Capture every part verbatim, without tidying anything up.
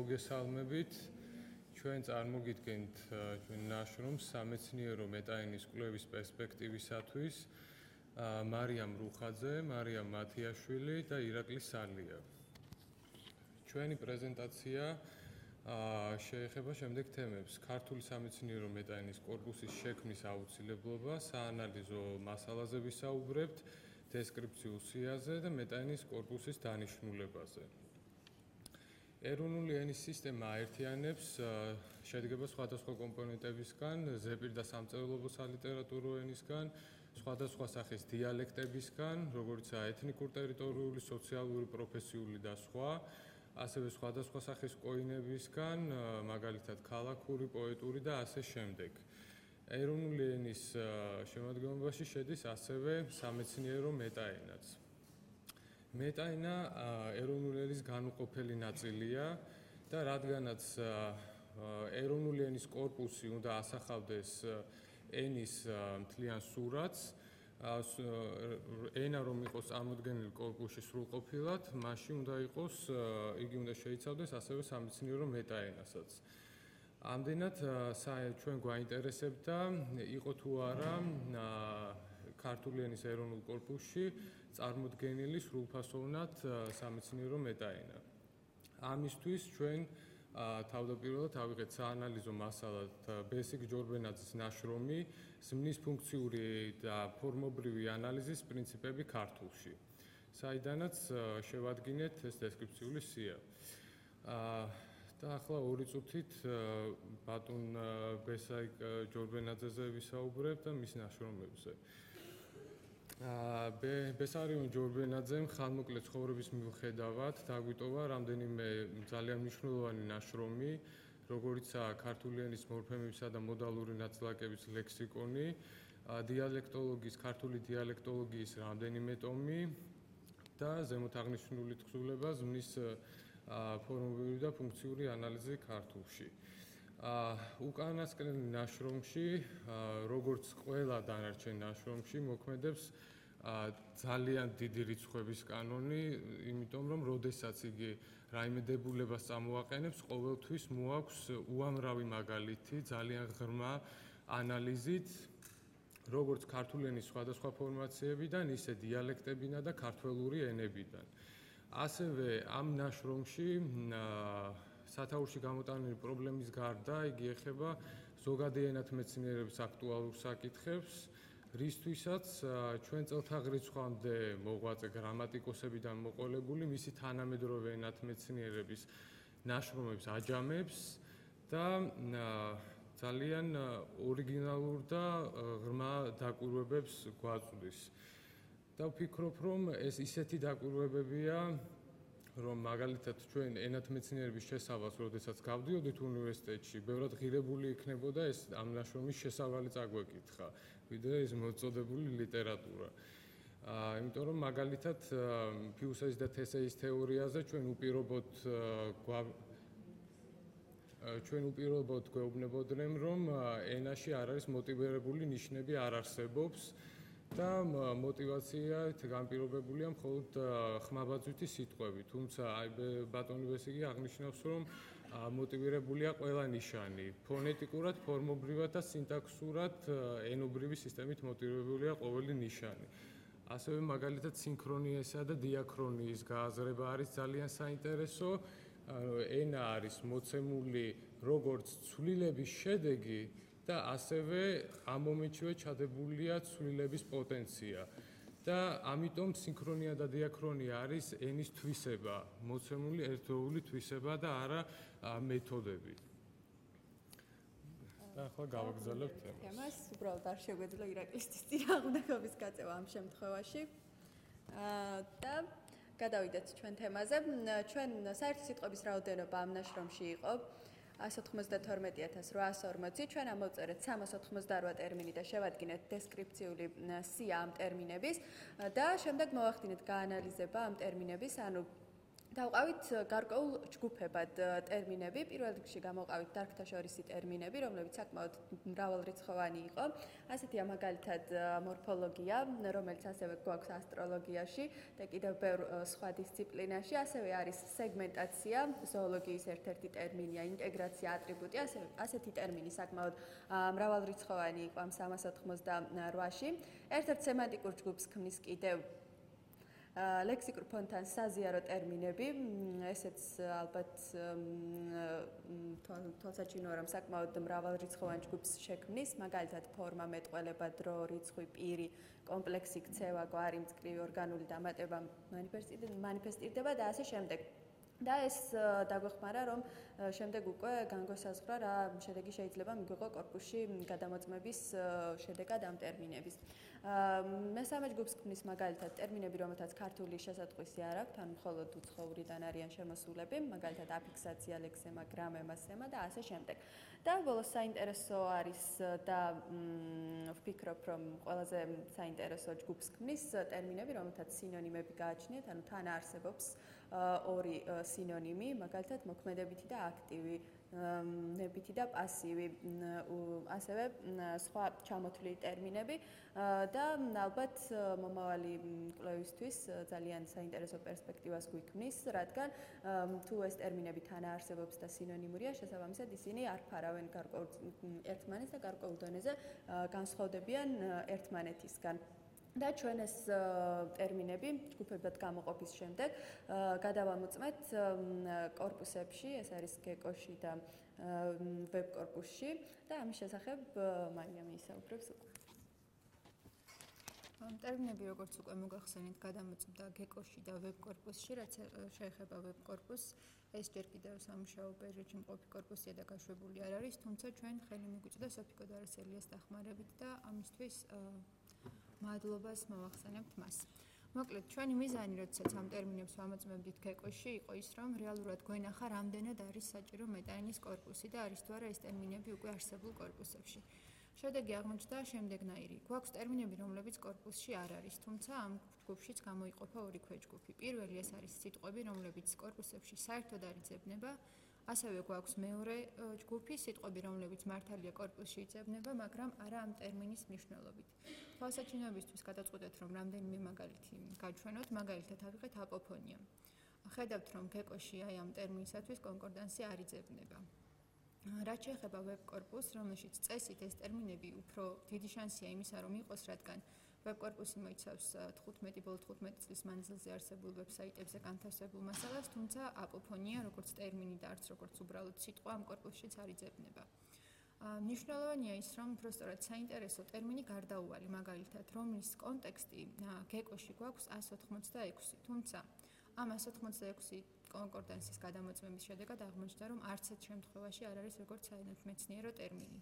მოგესალმებით. ჩვენ წარმოგიდგენთ ჩვენ ნაშრომს სამეცნიერო მეტაენის კვლევის პერსპექტივისათვის მარიამ რუხაძე, მარიამ მათიაშვილი და ირაკლი სალია. ჩვენი პრეზენტაცია შეეხება შემდეგ თემებს: ქართული სამეცნიერო მეტაენის კორპუსის შექმნის აუცილებლობა, საანალიზო მასალაზე ვისაუბრებთ, დესკრიფციულ სიაზე და მეტაენის კორპუსის დანიშნულებაზე. ეროვნული ენის სისტემა აერთიანებს შედგება სხვადასხვა კომპონენტებისგან, ზეპირ და სამწერლობო სალიტერატურო ენისგან, სხვადასხვა სახის დიალექტებისგან, როგორიცაა ეთნიკურ-ტერიტორიული, სოციალური, პროფესიული და სხვა, ასევე სხვადასხვა სახის კოინებისგან, მაგალითად ქალაქური, პოეტური და ასე შემდეგ. ეროვნული ენის შემადგენლობაში შედის ასევე სამეცნიერო მეტაენაც. მეტაენა ეროვნული ენის განუყოფელი ნაწილია და რადგანაც ეროვნული ენის კორპუსი უნდა ასახავდეს ენის მთლიან სურათს, ენა რომ იყოს წარმოდგენილი კორპუსში სრულყოფილად, მასში უნდა იყოს, იგი უნდა შეიცავდეს ასევე სამეცნიერო მეტაენასაც. ამდენად ჩვენ გვაინტერესებდა იყო თუ არა ქართული ენის ეროვნულ კორპუსში წარმოდგენილი სრულფასოვნად სამეცნიერო მეტაენა. ამისთვის ჩვენ თავდაპირველად ავიღეთ საანალიზო მასალად ბესიკ ჯორბენაძის ნაშრომი ზმნის ფუნქციური და ფორმობრივი ანალიზის პრინციპები ქართულში, საიდანაც შევადგინეთ ეს დესკრიფციული სია. და ახლა ორი წუთით ბატონ ბესიკ ჯორბენაძეზე ვისაუბრებ და მის ნაშრომებზე. ბესარიონ ჯორბენაძემ ხანმოკლე ცხოვრების მიუხედავად დაგვიტოვა რამდენიმე ძალიან მნიშვნელოვანი ნაშრომი, როგორიცაა ქართული ენის მორფემებისა და მოდალური ნაწილაკების ლექსიკონი, დიალექტოლოგიის, ქართული დიალექტოლოგიის რამდენიმე ტომი და ზემოთ აღნიშნული თხზულება ზმნის ფორმობრივი და ფუნქციური ანალიზი ქართულში. უკანასკნელ ნაშრომში, როგორც ყველა დანარჩენ ნაშრომში, მოქმედებს ძალიან დიდი რიცხვების კანონი, იმიტომ რომ როდესაც იგი რაიმე დებულებას წამოაყენებს, ყოველთვის მოაქვს უამრავი მაგალითი ძალიან ღრმა ანალიზით, როგორც ქართული ენის სხვადასხვა ფორმაციებიდან, ისე დიალექტებიდან და ქართველური ენებიდან. ასევე ამ ნაშრომში სათაურში გამოტანილი პრობლემის გარდა იგი ეხება ზოგადი ენათმეცნიერების აქტუალურ საკითხებს, რისთვისაც ჩვენ წელთაღრიცხვამდე მოღვაწე გრამატიკოსებიდან მოყოლებული მისი თანამედროვე ენათმეცნიერების ნაშრომებს აჯამებს და ძალიან ორიგინალურ და ღრმა დაკვირვებებს გვაწვდის. და ვფიქრობ, რომ ეს ისეთი დაკვირვებებია, რომ მაგალითად ჩვენ ენათმეცნიერების შესავალს, როდესაც გავდიოდით უნივერსიტეტში, ბევრად ღირებული იქნებოდა ეს ამ ნაშრომის შესავალი წაგვეკითხა, ვიდრე ეს მოწოდებული ლიტერატურა. იმიტომ რომ მაგალითად ფიუსეის და თესეის თეორიაზე ჩვენ უპირობოდ ჩვენ უპირობოდ გვეუბნებოდნენ, რომ ენაში არ არის მოტივირებული ნიშნები არ არსებობს და მოტივაციით განპირობებულია მხოლოდ ხმაბაძვითი სიტყვები, თუმცა აი ბატონი ბესიკი აღნიშნავს, რომ მოტივირებულია ყველა ნიშანი, ფონეტიკურად, ფორმობრივად და სინტაქსურად ენობრივი სისტემით მოტივირებულია ყოველი ნიშანი. ასევე მაგალითად სინქრონიისა და დიაქრონიის გააზრება არის ძალიან საინტერესო. ენა არის მოცემული როგორც ცვლილების შედეგი და ასევე ამ მომენტშივე ჩადებულია ცვლილების პოტენცია. და ამიტომ სინქრონია და დიაქრონია არის ენის თვისება, მოცემული ერთდროული თვისება და არა მეთოდები. და ახლა გავაგრძელებთ თემას. უბრალოდ არ შეგვეძლო ირაკლისთვის წინააღმდეგობის გაწევა ამ შემთხვევაში. და გადავიდეთ ჩვენ თემაზე. ჩვენ საერთო სიტყვების რაოდენობა ამ ნაშრომში იყო ასი ოცდათორმეტი ათას რვაასი ორმოცი, ჩვენ ამოვწერეთ სამას ოცდაოთხმოცდაორ ტერმინი და შევადგინეთ დესკრიფციული სია ამ ტერმინების და შემდეგ მოვახდინეთ გაანალიზება ამ ტერმინების, ანუ დავყავით გარკვეულ ჯგუფებად ტერმინები. პირველ რიგში გამოვყავით დარგთაშორისი ტერმინები, რომლებიც საკმაოდ მრავალრიცხოვანი იყო. ასეთია მაგალითად მორფოლოგია, რომელიც ასევე გვაქვს ასტროლოგიაში და კიდევ ბევრ სხვა დისციპლინაში. ასევე არის სეგმენტაცია, ზოოლოგიის ერთ-ერთი ტერმინია, ინტეგრაცია, ატრიბუტი. ასევე ასეთი ტერმინი საკმაოდ მრავალრიცხოვანი იყო ამ სამას ოთხმოცდარვაში. ერთ-ერთ სემანტიკურ ჯგუფს ქმნის კიდევ ლექსიკურ ფონთან საზიარო ტერმინები, ესეც ალბათ თვალსაჩინოა, რომ საკმაოდ მრავალრიცხოვან ჯგუფს შექმნის, მაგალითად ფორმა, მეტყველება, დრო, რიცხვი, პირი, კომპლექსი, ქცევა, გვარი, მწკრივი, ორგანული დამატება, მანიფესტირდება და ასე შემდეგ. და ეს დაგვეხმარა, რომ შემდეგ უკვე განგვესაზღვრა რა შედეგი შეიძლება მიგვიღო კორპუსში გადამოწმების შედეგად ამ ტერმინების. მესამე ჯგუფს ქმნის მაგალითად ტერმინები, რომელთაც ქართული შესატყვისი არ აქვთ, ან მხოლოდ უცხოურიდან არიან შემოსულები, მაგალითად აფიქსაცია, ლექსემა, გრამემა, სემა და ასე შემდეგ. და ბოლოს საინტერესო არის და ვფიქრობ, რომ ყველაზე საინტერესო ჯგუფს ქმნის ტერმინები, რომელთაც სინონიმები გააჩნიათ, ანუ თან არსებობს ორი სინონიმი, მაგალითად მოქმედებითი და აქტივი, ნებითი და პასივი, ასევე სხვა ჩამოთვლილი ტერმინები და ალბათ მომავალი კვლევისთვის ძალიან საინტერესო პერსპექტივას გვიქმნის, რადგან თუ ეს ტერმინები თან არსებობს და სინონიმურია, შესაბამისად ისინი არ ფარავენ გარკვეულ ერთმანეთს და გარკვეულ დონეზე განსხვავდებიან ერთმანეთისგან. და ჩვენ ეს ტერმინები ჯგუფებად გამოყოფის შემდეგ გადავამოწმეთ კორპუსებში, ეს არის გეკოში და ვებ კორპუსში და ამის შესახებ მარია მიისაუბრებს უკვე. ტერმინები, როგორც უკვე მოგახსენეთ, გადამოწმდა გეკოში და ვებ კორპუსში, რაც შეეხება ვებ კორპუსს, ეს ჯერ კიდევ სამუშაო პერიოდში მყოფი კორპუსია და გაშვებული არ არის, თუმცა ჩვენ ხელი მიგვიწვდა სოფიკო დარასელიას დახმარებით და ამისთვის მადლობას მოვახსენებთ მას. მოკლედ, ჩვენი მიზანი, როდესაც ამ ტერმინებს ვამოწმებდით გეკოში, იყო ის, რომ რეალურად გვენახა, რამდენად არის საჭირო მეტაენის კორპუსი და არის თუ არა ეს ტერმინები უკვე არსებულ კორპუსებში. შედეგი აღმოჩნდა შემდეგნაირი. გვაქვს ტერმინები, რომლებიც კორპუსში არ არის, თუმცა ამ ჯგუფშიც გამოიყოფა ორი ქვეჯგუფი. პირველი ეს არის სიტყვები, რომლებიც კორპუსებში საერთოდ არ იძებნება. ასევე გვაქვს მეორე ჯგუფი, სიტყვები, რომლებიც მართალია კორპუსში იძებნება, მაგრამ არა ამ ტერმინის მნიშვნელობით. თვალსაჩინოებისთვის გადაწყვეტეთ, რომ რამდენიმე მაგალითი გაჩვენოთ, მაგალითად ავიღეთ აპოფონია. ხედავთ, რომ გეკოში აი ამ ტერმინისათვის კონკორდანსი არ იძებნება. რაც შეეხება ვებ კორპუსს, რომელშიც წესით ეს ტერმინები უფრო დიდი შანსია იმისა, რომ იყოს, რადგან ვებ კორპუსი მოიცავს თხუთმეტი ბოლო თხუთმეტი წლის მანძილზე არსებულ ვებსაიტებზე განთავსებულ მასალას, თუმცა აპოფონია, როგორც ტერმინი და არც როგორც უბრალოდ სიტყვა ამ კორპუსშიც არ იძებნება. მნიშვნელოვანია ის, რომ უბრალოდ საინტერესო ტერმინი გარდაუვალი, მაგალითად, რომლის კონტექსტი გეკოში გვაქვს ას ოთხმოცდაექვსი, თუმცა ამ ას ოთხმოცდაექვსი კონკორდანსის გადამოწმების შედეგად აღმოჩნდა, რომ არც ერთ შემთხვევაში არ არის როგორც საერთმეცნიერო ტერმინი.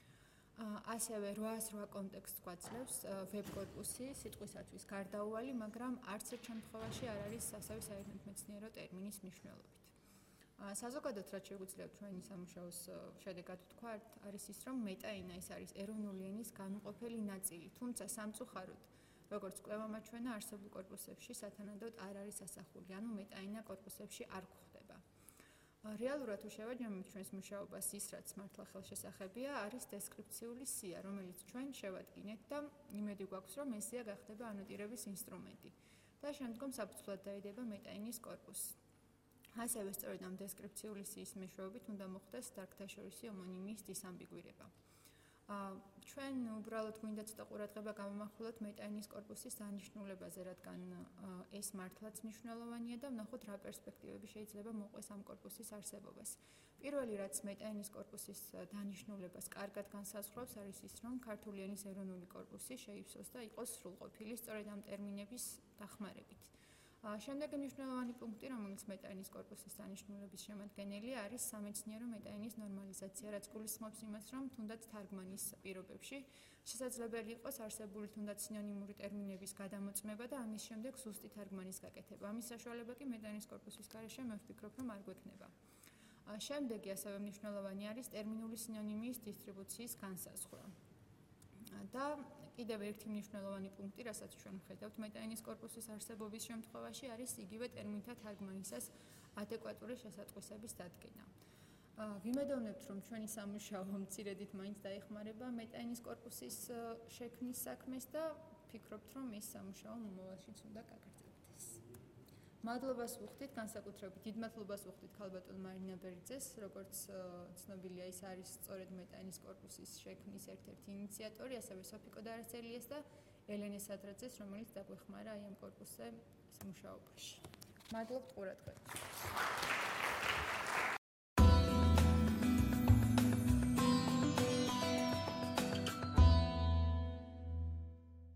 ასევე რვას რვა კონტექსტს გვაძლევს ვებ კორპუსი სიტყვისათვის გარდაუვალი, მაგრამ არც ერთ შემთხვევაში არ არის ასევე საერთმეცნიერო ტერმინის მნიშვნელობით. საზოგადოდ რაც შეგვიძლია ჩვენი სამუშაოს შედეგად ვთქვათ, არის ის, რომ მეტაენა ეს არის ეროვნული ენის განუყოფელი ნაწილი, თუმცა სამწუხაროდ როგორც კვლევამ აჩვენა, არსებულ კორპუსებში სათანადოდ არ არის ასახული, ანუ მეტაენა კორპუსებში არ გვხვდება. რეალურად თუ შევაჯამოთ ჩვენს მუშაობას, ის რაც მართლა ხელშესახებია, არის დესკრიფციული სია, რომელიც ჩვენ შევადგინეთ და იმედი გვაქვს, რომ ეს სია გახდება ანოტირების ინსტრუმენტი და შემდგომ საფუძვლად დაიდება მეტაენის კორპუსი. ასევე სწორედ ამ დესკრიფციული სიის მეშვეობით უნდა მოხდეს დარგთაშორისი ომონიმიის დისამბიგვირება. ჩვენ უბრალოდ გვინდა ცოტა ყურადღება გამომახვილოთ მეტაენის კორპუსის დანიშნულებაზე, რადგან ეს მართლაც მნიშვნელოვანია და ვნახოთ რა პერსპექტივები შეიძლება მოყვეს ამ კორპუსის არსებობას. პირველი რაც მეტაენის კორპუსის დანიშნულებას კარგად განსაზღვრავს, არის ის, რომ ქართული ენის ეროვნული კორპუსი შეივსოს და იყოს სრულყოფილი სწორედ ამ ტერმინების დახმარებით. შემდეგი მნიშვნელოვანი პუნქტი, რომელიც მეტაენის კორპუსის დანიშნულების შემადგენელია, არის სამეცნიერო მეტაენის ნორმალიზაცია, რაც გულისხმობს იმას, რომ თუნდაც თარგმანის პირობებში შესაძლებელი იყოს არსებული თუნდაც სინონიმური ტერმინების გადამოწმება და ამის შემდეგ ზუსტი თარგმანის გაკეთება. ამის საშუალება კი მეტაენის კორპუსის გარეშე მე ვფიქრობ, რომ არ გვექნება. შემდეგი ასევე მნიშვნელოვანი არის ტერმინული სინონიმიის დისტრიბუციის განსაზღვრა. და კიდევ ერთი მნიშვნელოვანი პუნქტი, რასაც ჩვენ ვხედავთ მეტაენის კორპუსის არსებობის შემთხვევაში, არის იგივე ტერმინთა თარგმანისას ადეკვატური შესატყვისების დადგენა. ვიმედოვნებთ, რომ ჩვენი სამუშაო მცირედით მაინც დაეხმარება მეტაენის კორპუსის შექმნის საქმეს და ვფიქრობთ, რომ ეს სამუშაო მომავალშიც უნდა გაგრძელდეს. მადლობას ვუხდით, განსაკუთრებით დიდ მადლობას ვუხდით ქალბატონ მარინა ბერიძეს, როგორც ცნობილია, ის არის სწორედ მეტაენის კორპუსის შექმნის ერთ-ერთი ინიციატორი, ასევე სოფიკო დარასელიას და ელენე სადრაძეს, რომელიც დაგვეხმარა აი ამ კორპუსზე მუშაობაში. მადლობთ ყურადღებისთვის.